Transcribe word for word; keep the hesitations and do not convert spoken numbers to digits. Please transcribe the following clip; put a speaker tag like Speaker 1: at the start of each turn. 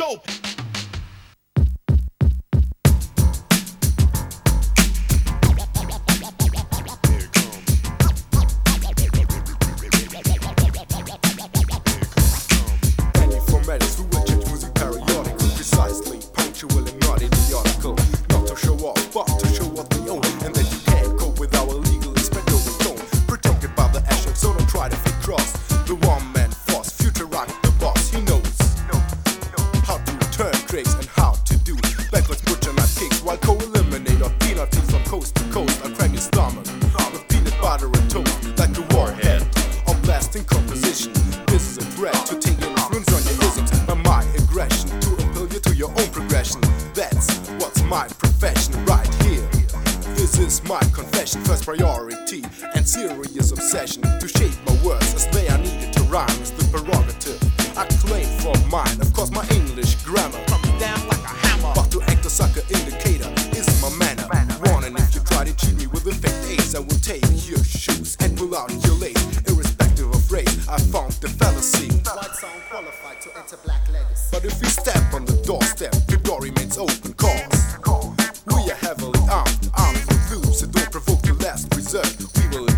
Speaker 1: dope. My profession right here. This is my confession, first priority and serious obsession. To shape my words as they are needed to rhyme is the prerogative I claim for mine. Of course my English grammar comes down like a hammer, but to act a sucker indicator is my manner. Warning, if you try to cheat me with a fake ace, I will take your shoes and pull out your lace. Irrespective of race, I found the fallacy.
Speaker 2: White sound qualified to enter black legacy.
Speaker 1: But if you step on the doorstep, the door remains open. Cause we are heavily armed, armed with loops that don't provoke the last result. We will